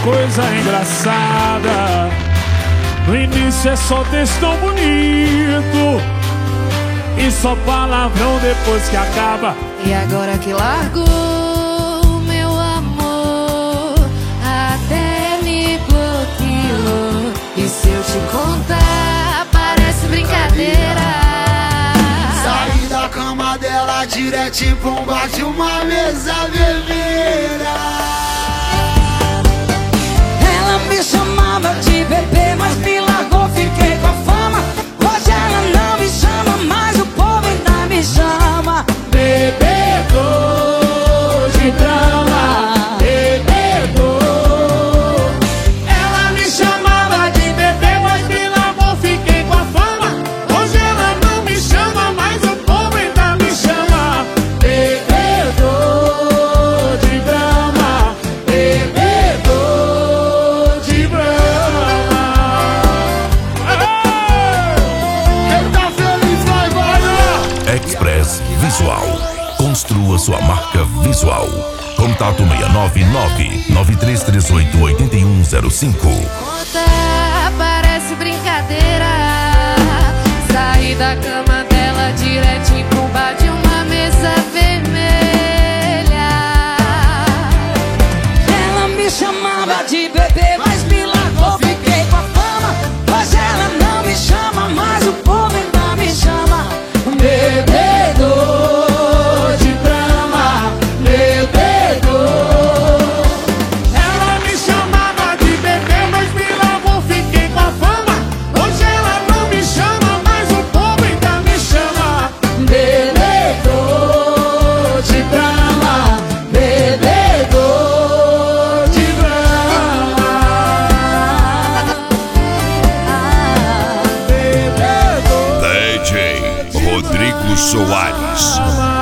coisa engraçada. No início é só textão bonito e só palavrão depois que acaba. E agora que largou, meu amor, até me bloqueou. E se eu te contar, parece brincadeira. Saí da cama dela direto pra um bar de uma mesa vermelha. Ela me chamava de bebê, mas me largou, fiquei com a fama. Hoje ela não me chama, mas o povo ainda me chama Bebedor de drama, bebedor. Ela me chamava de bebê, mas me largou, fiquei com a fama. Hoje ela não me chama, mas o povo ainda me chama bebedor de drama, bebedor de drama. Quem tá feliz vai embora. Express Visual. Construa sua marca visual. Contato 699-9338-8105. Conta, parece brincadeira. Saí da cama dela direto pra um bar de uma mesa vermelha. Ela me chamava de bebê, mas me largou, fiquei com a fama. Hoje ela não me chama, mas o povo ainda me chama Bebedor de drama, bebedor. Ela me chamava de bebê, mas me largou, fiquei com a fama. Hoje ela não me chama, mas o povo ainda me chama bebedor de drama, bebedor de drama, bebedor. DJ Rodrigo Soares.